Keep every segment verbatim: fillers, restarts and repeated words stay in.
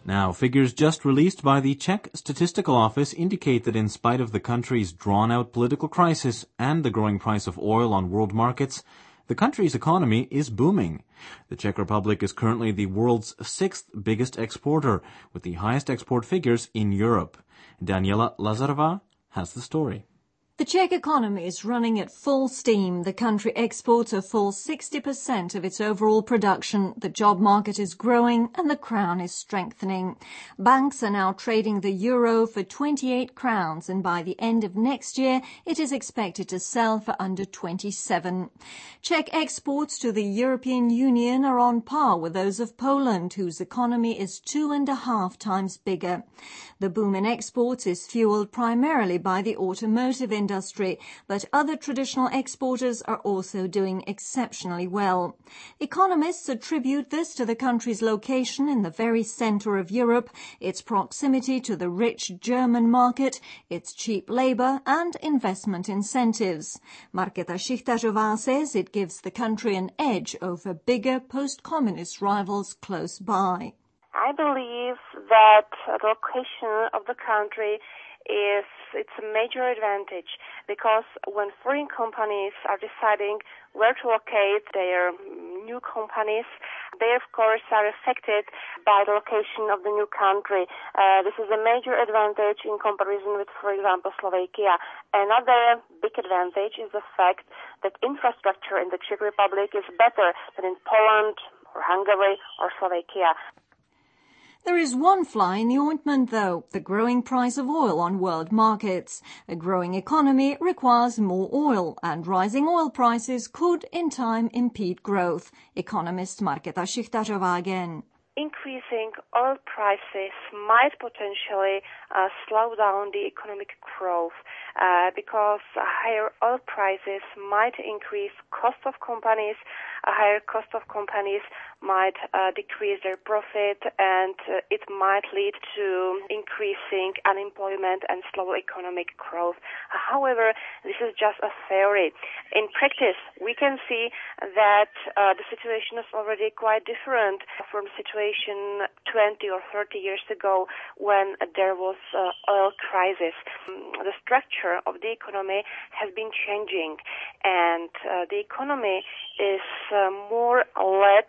Now, figures just released by the Czech Statistical Office indicate that in spite of the country's drawn-out political crisis and the growing price of oil on world markets, the country's economy is booming. The Czech Republic is currently the world's sixth biggest exporter, with the highest export figures in Europe. Daniela Lazarova has the story. The Czech economy is running at full steam. The country exports a full sixty percent of its overall production. The job market is growing and the crown is strengthening. Banks are now trading the euro for twenty-eight crowns, and by the end of next year it is expected to sell for under twenty-seven. Czech exports to the European Union are on par with those of Poland, whose economy is two and a half times bigger. The boom in exports is fueled primarily by the automotive industry. industry, but other traditional exporters are also doing exceptionally well. Economists attribute this to the country's location in the very center of Europe, its proximity to the rich German market, its cheap labor, and investment incentives. Markéta Šichtařová says it gives the country an edge over bigger post-communist rivals close by. I believe that the location of the country is it's a major advantage, because when foreign companies are deciding where to locate their new companies, they of course are affected by the location of the new country. Uh, this is a major advantage in comparison with, for example, Slovakia. Another big advantage is the fact that infrastructure in the Czech Republic is better than in Poland or Hungary or Slovakia. There is one fly in the ointment, though, the growing price of oil on world markets. A growing economy requires more oil, and rising oil prices could, in time, impede growth. Economist Markéta Šichtařová again. Increasing oil prices might potentially uh, slow down the economic growth uh, because higher oil prices might increase cost of companies. A higher cost of companies might uh, decrease their profit, and uh, it might lead to increasing unemployment and slow economic growth. However, this is just a theory. In practice, we can see that uh, the situation is already quite different from the situation twenty or thirty years ago when there was uh, oil crisis. The structure of the economy has been changing, and uh, the economy is uh, more led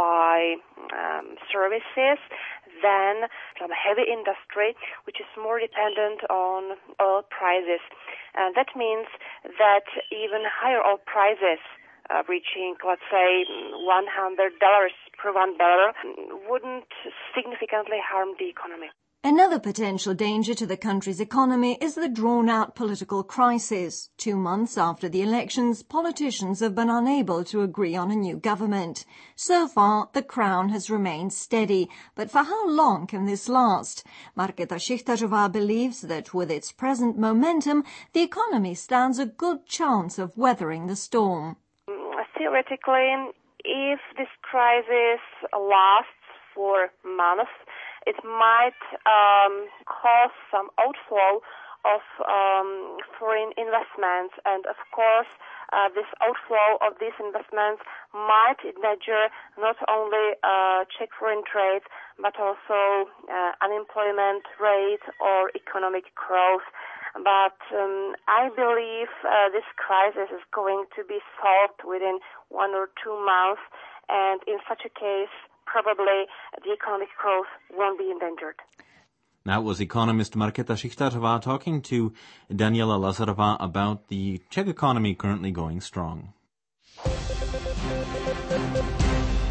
by um, services than from heavy industry, which is more dependent on oil prices. And that means that even higher oil prices, uh, reaching, let's say, one hundred dollars per one barrel, wouldn't significantly harm the economy. Another potential danger to the country's economy is the drawn-out political crisis. Two months after the elections, politicians have been unable to agree on a new government. So far, the crown has remained steady. But for how long can this last? Markéta Šichtařová believes that with its present momentum, the economy stands a good chance of weathering the storm. Theoretically, if this crisis lasts for months, it might um, cause some outflow of um, foreign investments, and of course uh, this outflow of these investments might endanger not only uh, Czech foreign trade but also uh, unemployment rate or economic growth. But um, I believe uh, this crisis is going to be solved within one or two months, and in such a case, probably the economic growth won't be endangered. That was economist Markéta Šichtařová talking to Daniela Lazarova about the Czech economy currently going strong.